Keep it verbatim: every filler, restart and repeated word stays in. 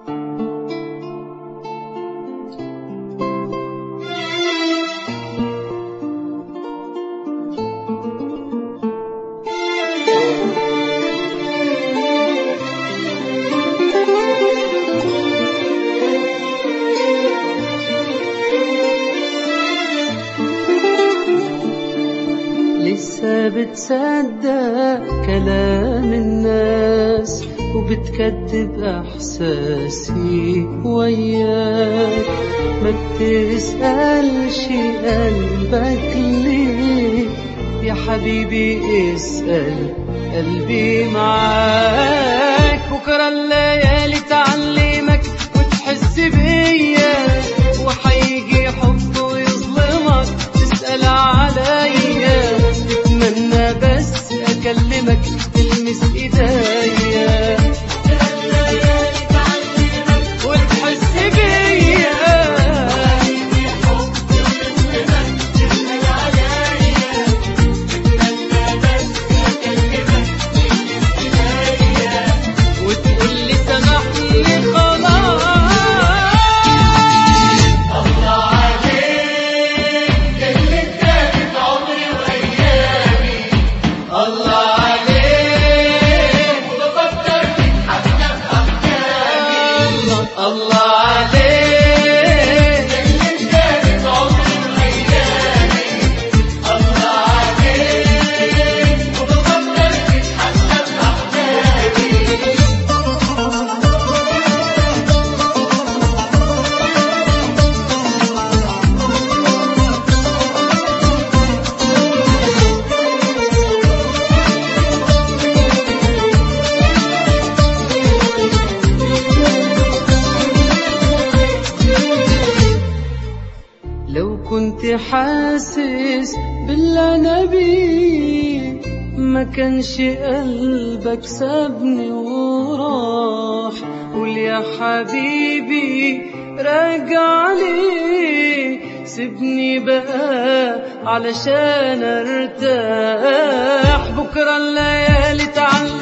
لسه بتصدق كلام الناس وبتكذب احساسي وياك، ما بتسألش قلبك ليه يا حبيبي، اسأل قلبي معاك. بكرة الليالي تعلمك وتحس بيا، وحيجي حب ويظلمك تسأل عليا، تتمنى بس أكلمك تلمس إيديا، وتحس بيا، وتقول لي سامحني خلاص. الله عليك اللي اداني عمري وأيامي، الله عليك وبفكر فيك حتى في أحلامي، الله عليك اللي اداني عمري وأيامي، الله عليك وبفكر فيك حتى في أحلامي. لو كنت حاسس باللي انا بيه ما كانش قلبك سابني وراح. قول يا حبيبي راجع لي، سيبني بقى علشان ارتاح. بكرة الليالي تعلم